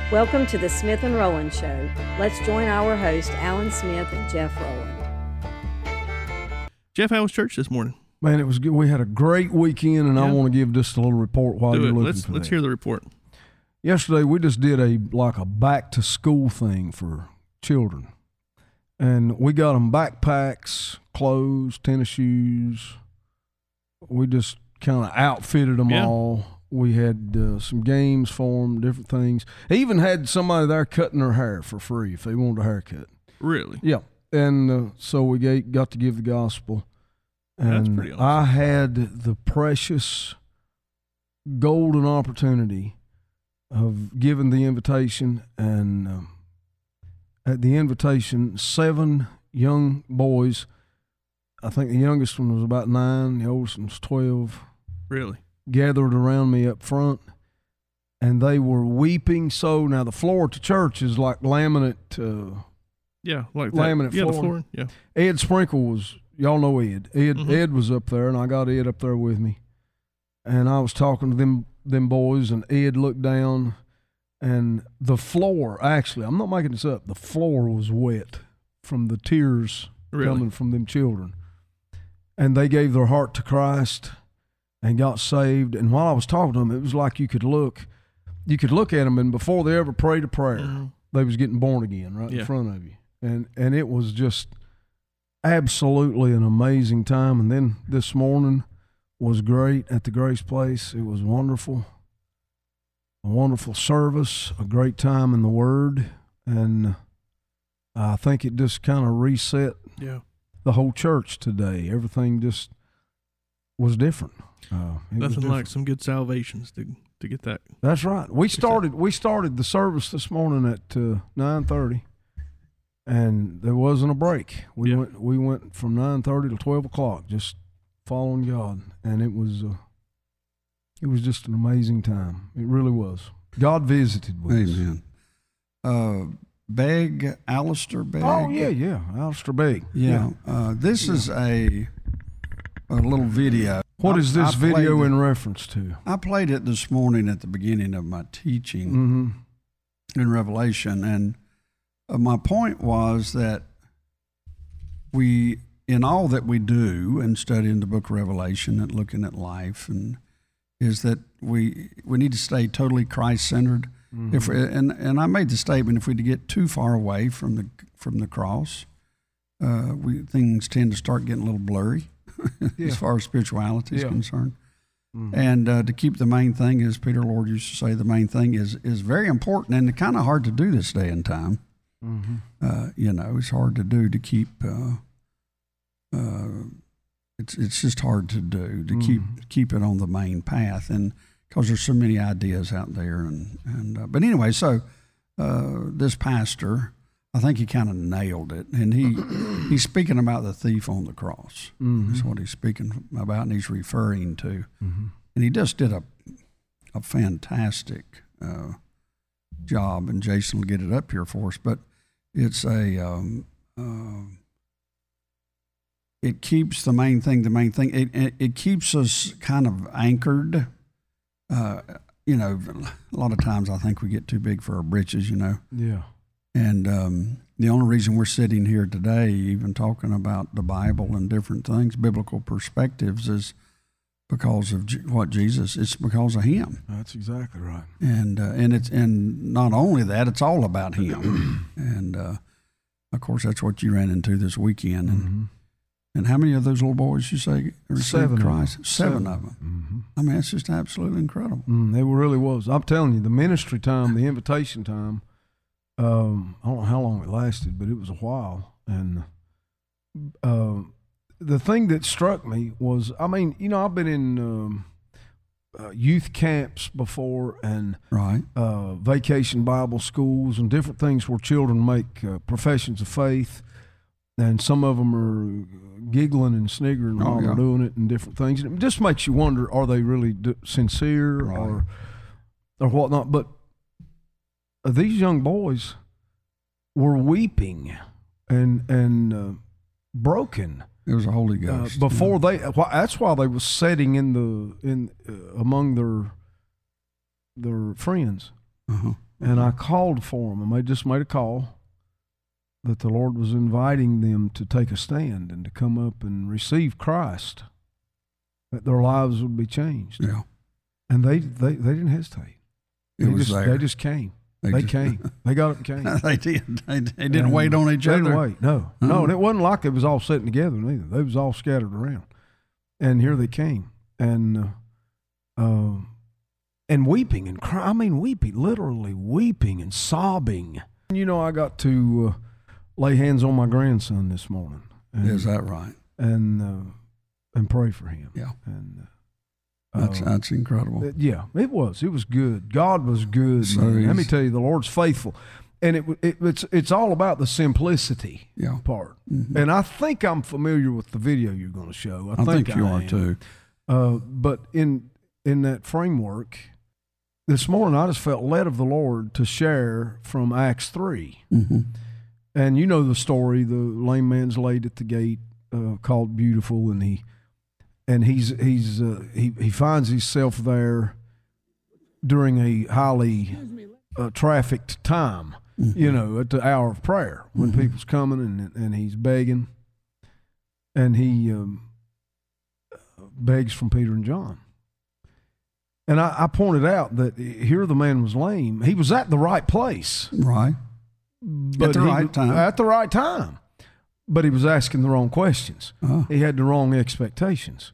Welcome to the Smith and Rowland Show. Let's join our host, Alan Smith and Jeff Rowland. Jeff, how was church this morning? Man, it was good. We had a great weekend, and I want to give just a little report while you're looking for that. Let's hear the report. Yesterday, we just did a back-to-school thing for children. And we got them backpacks, clothes, tennis shoes. We just kind of outfitted them all. We had some games for them, different things. Even had somebody there cutting their hair for free if they wanted a haircut. Really? Yeah. And so we got to give the gospel. And that's pretty awesome. I had the precious golden opportunity of giving the invitation. And at the invitation, 7 young boys, I think the youngest one was about 9, the oldest one was 12. Really? Gathered around me up front, and they were weeping. So now the floor at the church is like laminate. Like laminate that. floor. The floor. Yeah. Ed Sprinkle was, y'all know Ed. Ed was up there, and I got Ed up there with me, and I was talking to them boys, and Ed looked down, and the floor, actually, I'm not making this up, the floor was wet from the tears coming from them children, and they gave their heart to Christ and got saved. And while I was talking to them, it was like you could look at them, and before they ever prayed a prayer, they was getting born again right in front of you. And it was just absolutely an amazing time. And then this morning was great at the Grace Place. It was wonderful. A wonderful service, a great time in the Word. And I think it just kind of reset the whole church today. Everything just was different. Nothing like some good salvations to get that. That's right. We started the service this morning at 9:30, and there wasn't a break. We went from 9:30 to 12 o'clock, just following God, and it was just an amazing time. It really was. God visited with us. Amen. Alistair Begg. Oh yeah, Alistair Begg. Yeah. This is a little video. What is this video in reference to? I played it this morning at the beginning of my teaching in Revelation, and my point was that we, in all that we do and studying the book of Revelation and looking at life, and is that we need to stay totally Christ-centered. And I made the statement, if we get too far away from the cross, things tend to start getting a little blurry. As far as spirituality is concerned. And to keep the main thing, as Peter Lord used to say, the main thing is very important, and kind of hard to do this day and time. It's hard to do to keep, it's just hard to do, to keep it on the main path, and because there's so many ideas out there. But anyway, so this pastor, I think he kind of nailed it, and he's speaking about the thief on the cross. That's what he's speaking about, and he's referring to. And he just did a fantastic job, and Jason will get it up here for us. But it's it keeps the main thing. It keeps us kind of anchored. A lot of times I think we get too big for our britches. Yeah. And the only reason we're sitting here today, even talking about the Bible and different things, biblical perspectives, is because of what Jesus. It's because of Him. That's exactly right. And not only that, it's all about Him. And of course, that's what you ran into this weekend. And how many of those little boys you say received Christ? Seven of them. I mean, it's just absolutely incredible. It really was. I'm telling you, the ministry time, the invitation time. I don't know how long it lasted, but it was a while. And the thing that struck me was, I've been in youth camps before, and vacation Bible schools and different things where children make professions of faith, and some of them are giggling and sniggering while they're doing it and different things. And it just makes you wonder, are they really sincere or whatnot? But these young boys were weeping and broken. It was a Holy Ghost. Before that's why they were sitting among their friends. And I called for them, and they just made a call that the Lord was inviting them to take a stand and to come up and receive Christ, that their lives would be changed. Yeah. And they didn't hesitate. They just came. They came. They got up and came. They did. They didn't wait on each other. They didn't wait. No. No, and it wasn't like they was all sitting together neither. They was all scattered around. And here they came. And weeping and crying. I mean, weeping, literally weeping and sobbing. You know, I got to lay hands on my grandson this morning. And, Is that right? And pray for him. Yeah. And that's incredible. It was. It was good. God was good. So Let me tell you, the Lord's faithful. And it's all about the simplicity part. Mm-hmm. And I think I'm familiar with the video you're going to show. I think you are too. But in that framework, this morning I just felt led of the Lord to share from Acts 3. Mm-hmm. And you know the story, the lame man's laid at the gate, called Beautiful, and he finds himself there during a highly trafficked time, mm-hmm. you know, at the hour of prayer when mm-hmm. people's coming and he's begging, and he begs from Peter and John. And I pointed out that here the man was lame. He was at the right place. Right. But at the right time. At the right time. But he was asking the wrong questions. Oh. He had the wrong expectations.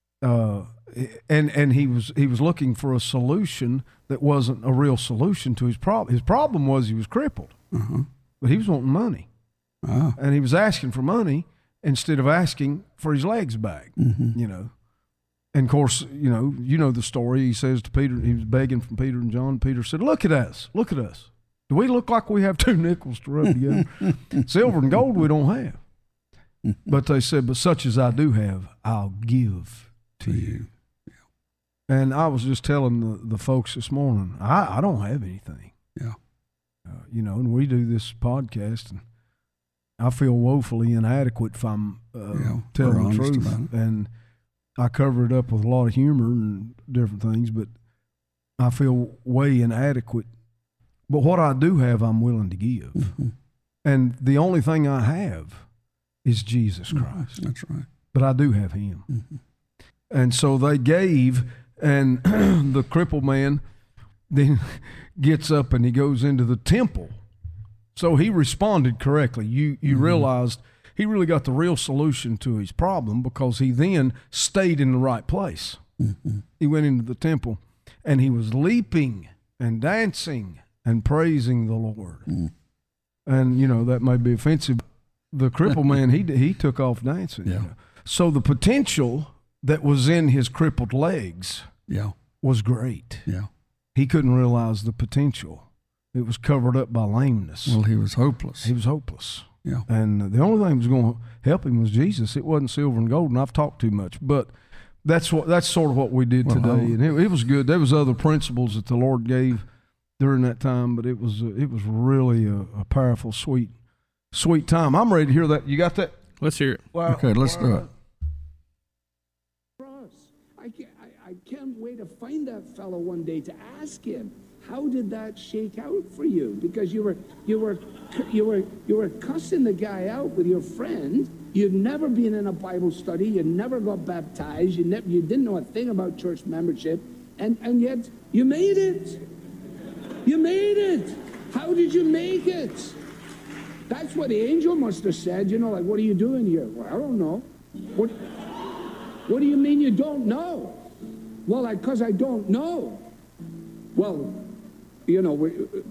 And he was looking for a solution that wasn't a real solution to his problem. His problem was he was crippled. Uh-huh. But he was wanting money. Oh. And he was asking for money instead of asking for his legs back, mm-hmm. you know. And, of course, you know the story. He says to Peter, he was begging from Peter and John. Peter said, look at us. Look at us. Do we look like we have 2 nickels to rub together? Silver and gold we don't have. But they said, but such as I do have, I'll give to you. Yeah. And I was just telling the folks this morning, I don't have anything. Yeah. You know, and we do this podcast, and I feel woefully inadequate if I'm telling the truth. And I cover it up with a lot of humor and different things, but I feel way inadequate. But what I do have, I'm willing to give. Mm-hmm. And the only thing I have is Jesus Christ. That's right. But I do have him. Mm-hmm. And so they gave, and the crippled man then gets up and he goes into the temple. So he responded correctly. You mm-hmm. realized he really got the real solution to his problem because he then stayed in the right place. Mm-hmm. He went into the temple and he was leaping and dancing and praising the Lord. Mm. And, you know, that may be offensive. The crippled man, he took off dancing. Yeah. You know? So the potential that was in his crippled legs was great. Yeah. He couldn't realize the potential. It was covered up by lameness. Well, he was hopeless. He was hopeless. Yeah. And the only thing that was going to help him was Jesus. It wasn't silver and gold, and I've talked too much. But that's sort of what we did today. And it was good. There was other principles that the Lord gave during that time, but it was really a powerful, sweet time. I'm ready to hear that. You got that? Let's hear it. Wow. Okay, let's do it. I can't wait to find that fellow one day to ask him, how did that shake out for you? Because you were cussing the guy out with your friend. You'd never been in a Bible study. You never got baptized. You didn't know a thing about church membership, and yet you made it. You made it. How did you make it? That's what the angel must have said. You know, like, what are you doing here? Well, I don't know. What do you mean you don't know? Well, because I don't know. Well, you know,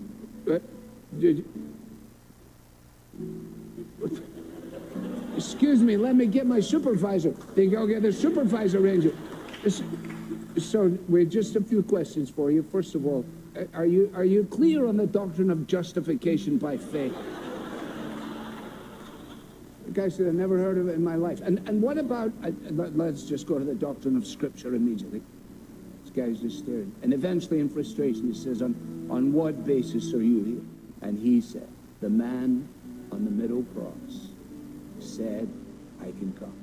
excuse me, let me get my supervisor. They go get the supervisor angel. So, wait, just a few questions for you. First of all, are you clear on the doctrine of justification by faith? The guy said, I've never heard of it in my life. And what about, let's just go to the doctrine of Scripture immediately. This guy's just staring. And eventually, in frustration, he says, on what basis are you here? And he said, the man on the middle cross said, I can come.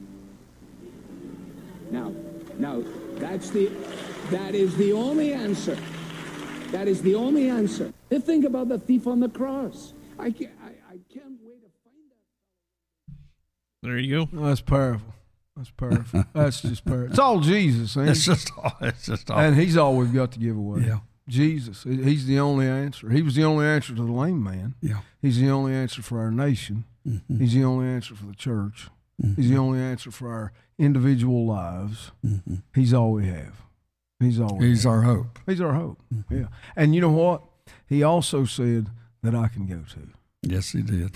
Now, that is the only answer. That is the only answer. And think about the thief on the cross. I can't wait to find that. There you go. Oh, that's powerful. That's powerful. That's just powerful. It's all Jesus, ain't it? It's just all. And he's all we've got to give away. Yeah. Jesus. He's the only answer. He was the only answer to the lame man. Yeah. He's the only answer for our nation. Mm-hmm. He's the only answer for the church. Mm-hmm. He's the only answer for our individual lives. Mm-hmm. He's all we have. He's all He's our hope. He's our hope. Mm-hmm. Yeah. And you know what? He also said that I can go to. Yes, he did.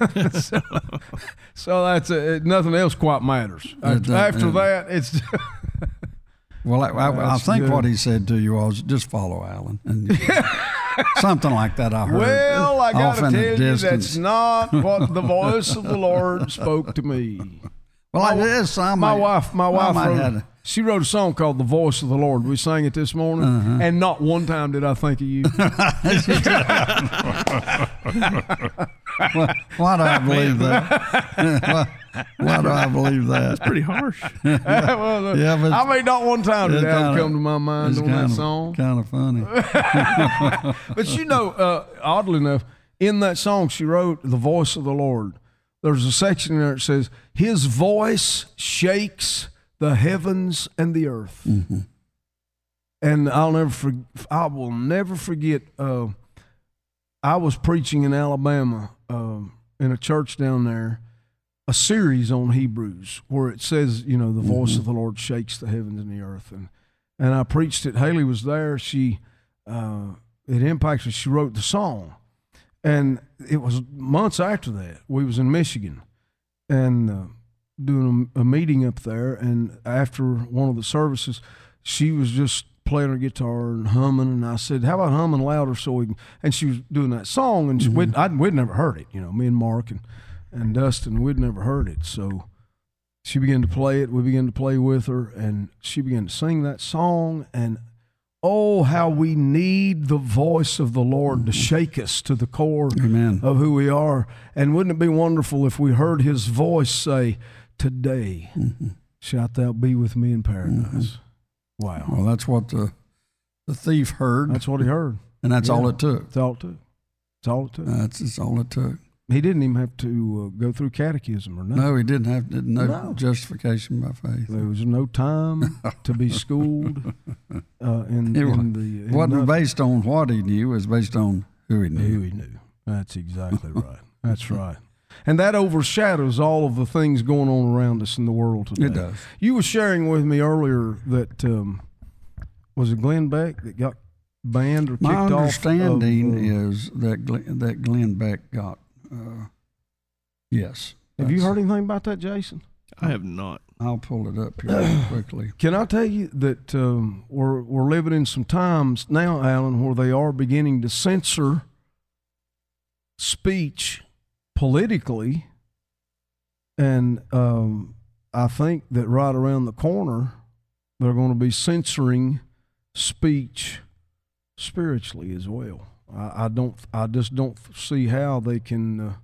So that's nothing else quite matters. After that, it's. Well, I think good. what he said to you was just follow Alan. And something like that I heard. Well, I got off to in the tell you, distance. that's not what the voice of the Lord spoke to me. Well, it is some. My wife had wrote, she wrote a song called "The Voice of the Lord." We sang it this morning, and not one time did I think of you. Why do I believe that? Why do I believe that? That's pretty harsh. Well, Yeah, but I mean, not one time did that kinda- come to my mind on that song. Kind of funny. But you know, oddly enough, in that song she wrote, "The Voice of the Lord," there's a section in there that says, "His voice shakes the heavens and the earth." Mm-hmm. And I will never forget. I was preaching in Alabama in a church down there, a series on Hebrews where it says, you know, the voice of the Lord shakes the heavens and the earth, and I preached it. Haley was there. She it impacted. She wrote the song, and it was months after that. We was in Michigan, and doing a meeting up there, and after one of the services, she was just playing her guitar and humming, and I said, "How about humming louder so we can?" And she was doing that song, and we'd never heard it. You know, me and Mark and Dustin, we'd never heard it. So she began to play it. We began to play with her, and she began to sing that song. And oh, how we need the voice of the Lord to shake us to the core Amen. of who we are. And wouldn't it be wonderful if we heard His voice say, "Today shalt thou be with me in paradise." Wow. Well, that's what the thief heard. That's what he heard. And that's all it took. That's all it took. That's all it took. That's all it took. He didn't even have to go through catechism or nothing. No, he didn't have No. justification by faith. There was no time to be schooled. It wasn't based on what he knew. It was based on who he knew. Who he knew. That's exactly right. That's right. And that overshadows all of the things going on around us in the world today. It does. You were sharing with me earlier that, was it Glenn Beck that got banned or kicked off? My understanding is that Glenn Beck got, yes. Have you heard anything about that, Jason? I have not. I'll pull it up here quickly. Can I tell you that we're living in some times now, Alan, where they are beginning to censor speech politically, and I think that right around the corner they're going to be censoring speech spiritually as well. I just don't see how they can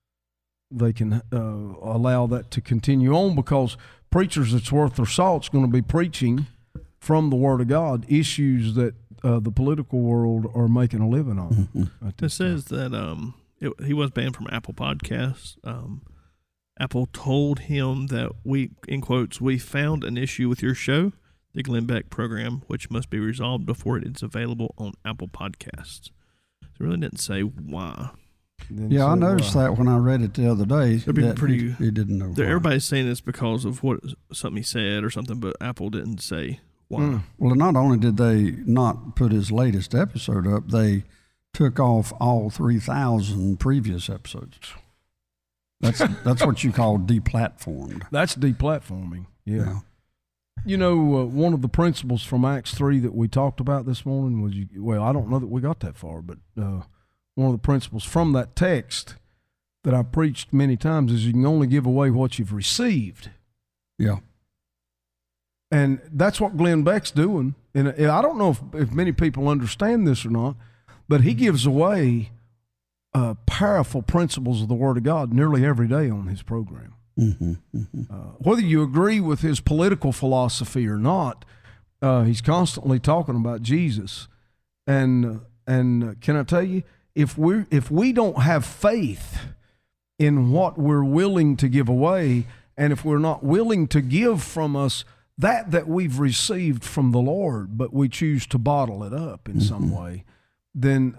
allow that to continue on, because preachers that's worth their salt's going to be preaching from the Word of God issues that the political world are making a living on. It says that he was banned from Apple Podcasts. Apple told him that we, in quotes, "we found an issue with your show, the Glenn Beck program, which must be resolved before it is available on Apple Podcasts." So it really didn't say why. Yeah, I noticed that when I read it the other day. It'd be that pretty- He didn't know why. Everybody's saying it's because of something he said or something, but Apple didn't say why. Well, not only did they not put his latest episode up, they took off all 3,000 previous episodes. That's what you call deplatformed. That's deplatforming. Yeah. You know, one of the principles from Acts 3 that we talked about this morning was, I don't know that we got that far, but one of the principles from that text that I preached many times is you can only give away what you've received. Yeah. And that's what Glenn Beck's doing. And I don't know if many people understand this or not, but he gives away powerful principles of the Word of God nearly every day on his program. Whether you agree with his political philosophy or not, he's constantly talking about Jesus. And can I tell you, if we don't have faith in what we're willing to give away, and if we're not willing to give from us that we've received from the Lord, but we choose to bottle it up in some way, then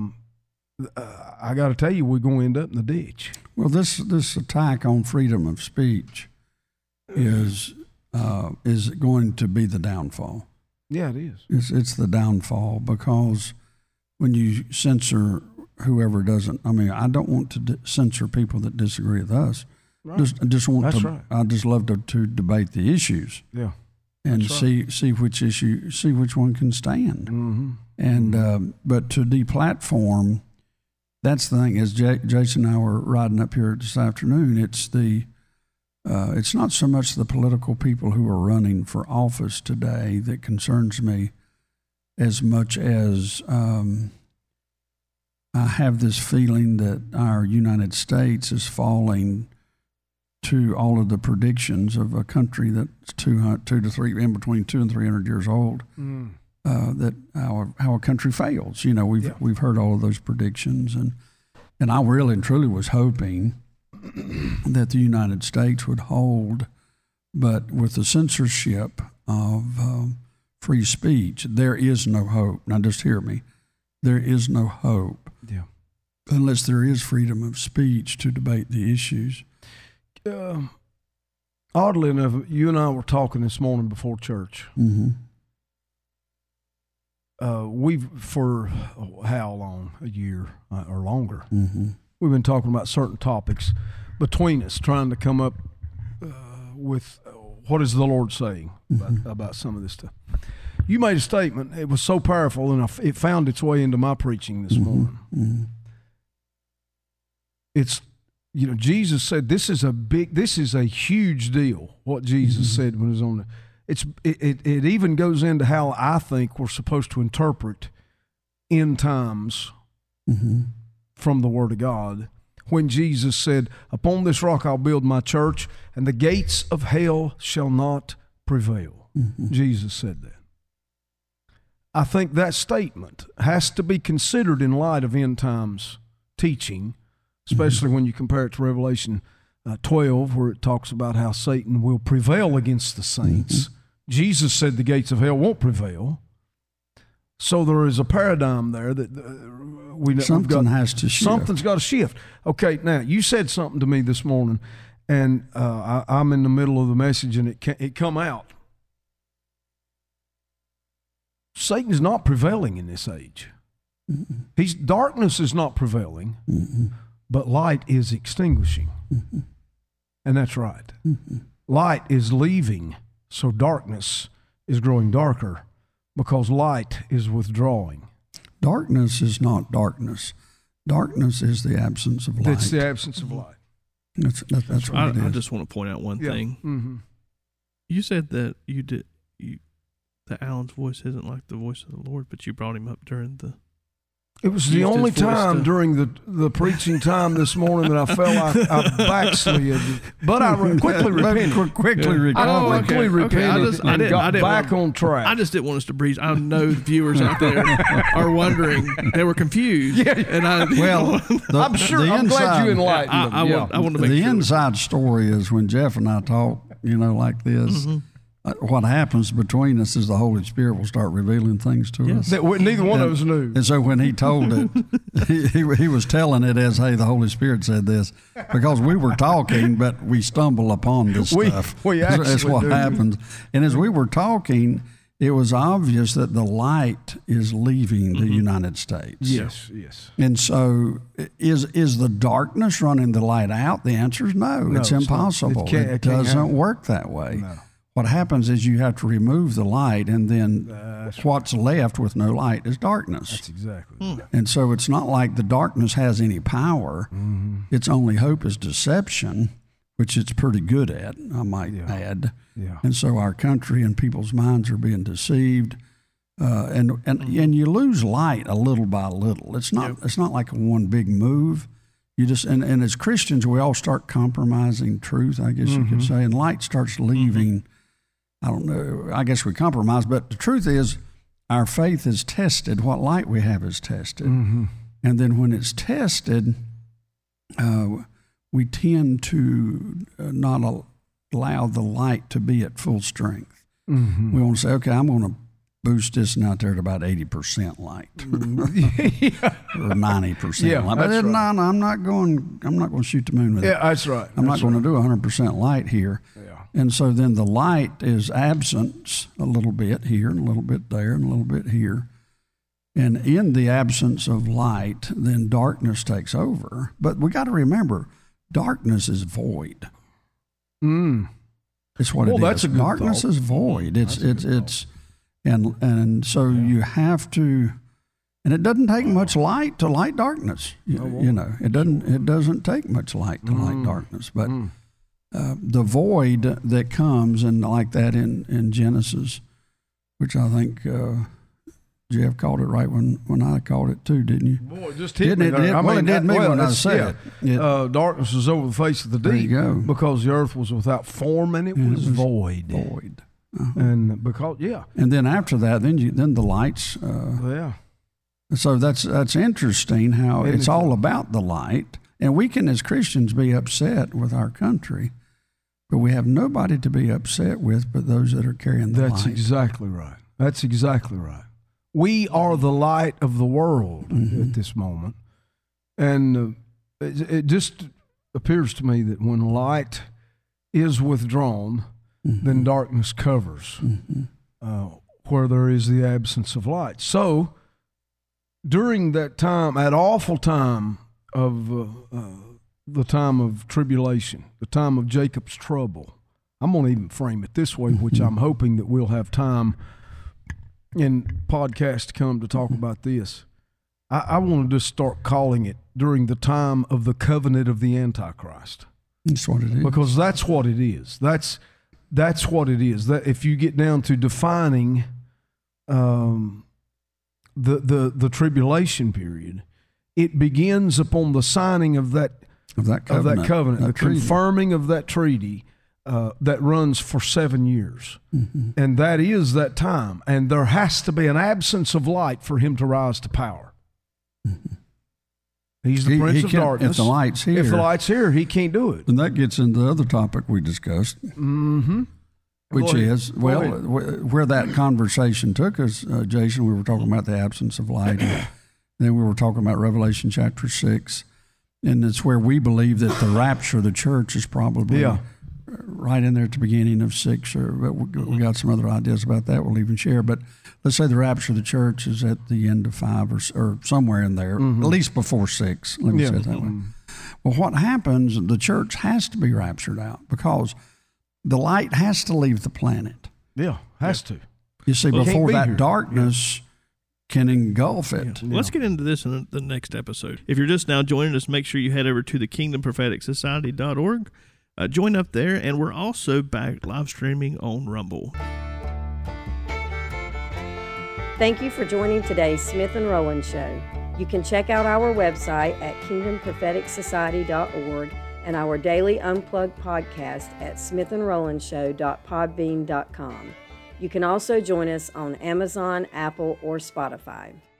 I got to tell you, we're going to end up in the ditch. Well, this attack on freedom of speech is going to be the downfall. Yeah, it is. It's the downfall, because when you censor whoever doesn't, I mean, I don't want to censor people that disagree with us. Right. I just want That's to. right. I just love to debate the issues. Yeah. And That's see which one can stand. Mm-hmm. And but to deplatform, that's the thing. As Jason and I were riding up here this afternoon, it's not so much the political people who are running for office today that concerns me as much as I have this feeling that our United States is falling to all of the predictions of a country that's 2 to 3, in between 200 and 300 years old. That how a country fails. You know, we've heard all of those predictions, and I really and truly was hoping that the United States would hold, but with the censorship of free speech, there is no hope. Now, just hear me. There is no hope unless there is freedom of speech to debate the issues. Oddly enough, you and I were talking this morning before church. Mm-hmm. We've, for how long? A year or longer. Mm-hmm. We've been talking about certain topics between us, trying to come up with what is the Lord saying about some of this stuff. You made a statement. It was so powerful, and it found its way into my preaching this morning. Mm-hmm. It's, you know, Jesus said this is a huge deal. What Jesus said when he was on the. It even goes into how I think we're supposed to interpret end times from the Word of God. When Jesus said, "Upon this rock I'll build my church, and the gates of hell shall not prevail." Jesus said that. I think that statement has to be considered in light of end times teaching, especially when you compare it to Revelation 12, where it talks about how Satan will prevail against the saints. Jesus said the gates of hell won't prevail. So there is a paradigm there that has to shift. Something's got to shift. Okay, now you said something to me this morning, and I'm in the middle of the message, and it come out. Satan's not prevailing in this age. Darkness is not prevailing, but light is extinguishing. And that's right. Light is leaving, so darkness is growing darker because light is withdrawing. Darkness is not darkness. Darkness is the absence of light. It's the absence of light. That's what it is. I just want to point out one thing. You said that that Alan's voice isn't like the voice of the Lord, but you brought him up during the. It was the only time during the preaching time this morning that I felt I backslid, but I quickly repented. Quickly repented and got back on track. I just didn't want us to breeze. I know viewers out there are wondering. They were confused. And I'm sure. I'm glad you enlightened them. I want to make the sure. inside story is when Jeff and I talk, like this. What happens between us is the Holy Spirit will start revealing things to us. That neither one of us knew. And so when he told it, he was telling it as, hey, the Holy Spirit said this. Because we were talking, but we stumble upon this stuff. That's what happens. And as we were talking, it was obvious that the light is leaving the United States. Yes. And so is the darkness running the light out? The answer is no. It's impossible. It doesn't work that way. No. What happens is you have to remove the light, and then what's left with no light is darkness. That's exactly right. And so it's not like the darkness has any power. Its only hope is deception, which it's pretty good at, I might add. Yeah. And so our country and people's minds are being deceived, and you lose light a little by little. It's not like a one big move. You just and as Christians, we all start compromising truth, I guess you could say, and light starts leaving. I don't know. I guess we compromise, but the truth is, our faith is tested. What light we have is tested. Mm-hmm. And then when it's tested, we tend to not allow the light to be at full strength. Mm-hmm. We want to say, okay, I'm going to boost this out there to about 80% light or 90% Yeah, light. that's But no, right. I'm not going to shoot the moon with it. Yeah, that's right. I'm not going to do 100% light here. Yeah. And so then the light is absence a little bit here and a little bit there and a little bit here. And in the absence of light, then darkness takes over. But we got to remember, darkness is void. Mm. It's what it is. That's a good Darkness thought. is void. It's and so you have to, and it doesn't take much light to light darkness. You know, it doesn't take much light to light darkness. But the void that comes, and like that in Genesis, which I think Jeff called it right when I called it too, didn't you? Boy, it just hit Didn't me it? there. Well, it did me when I that's- said it. Darkness was over the face of the deep. There you go. Because the earth was without form and it was void. Void. And because, And then after that, then the lights. So that's interesting how Isn't it's it? all about the light. And we can, as Christians, be upset with our country, but we have nobody to be upset with but those that are carrying the That's light. exactly right. That's exactly right. We are the light of the world at this moment. And it just appears to me that when light is withdrawn, then darkness covers where there is the absence of light. So during that time, that awful time of the time of tribulation, the time of Jacob's trouble, I'm going to even frame it this way, which I'm hoping that we'll have time in podcast to come to talk about this. I want to just start calling it during the time of the covenant of the Antichrist. That's what it is. Because that's what it is. That's what it is. That if you get down to defining the tribulation period, it begins upon the signing of that covenant, the treaty. confirming of that treaty that runs for 7 years. And that is that time. And there has to be an absence of light for him to rise to power. He's the prince of darkness. If the light's here. If the light's here, he can't do it. And that gets into the other topic we discussed, which Go ahead. is, well, where that conversation took us, Jason, we were talking about the absence of light. And then we were talking about Revelation chapter 6. And it's where we believe that the rapture of the church is probably right in there at the beginning of 6. But we got some other ideas about that we'll even share. But let's say the rapture of the church is at the end of 5 or somewhere in there, at least before 6. Let me say it that way. Well, what happens, the church has to be raptured out because the light has to leave the planet. Yeah, has to. You see, Well, it can't before be that here. darkness can engulf it. Let's get into this in the next episode. If you're just now joining us, make sure you head over to the kingdompropheticsociety.org. Join up there, and we're also back live streaming on Rumble. Thank you for joining today's Smith and Rowland Show. You can check out our website at kingdompropheticsociety.org and our daily unplugged podcast at smithandrolandshow.podbean.com. You can also join us on Amazon, Apple, or Spotify.